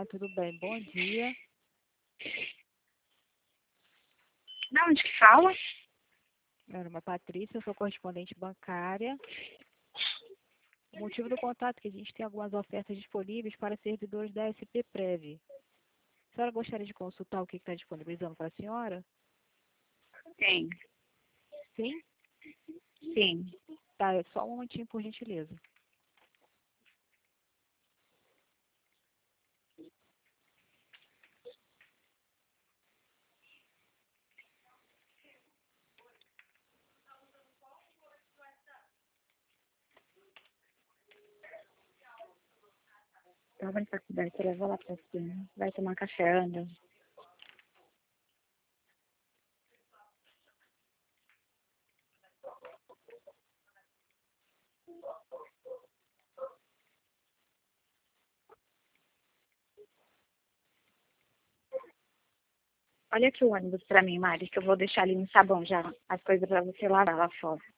tudo bem? Bom dia. De onde que fala? Meu nome é Patrícia, eu sou correspondente bancária. O motivo do contato é que a gente tem algumas ofertas disponíveis para servidores da SP Prev. A senhora gostaria de consultar o que está disponibilizando para a senhora? Tem. Sim? Sim. Tá, é só um momentinho, por gentileza. Tava na faculdade, você leva lá pra cima. Vai tomar café, anda. Olha aqui o ônibus pra mim, Mari, que eu vou deixar ali no sabão já as coisas pra você lavar lá fora.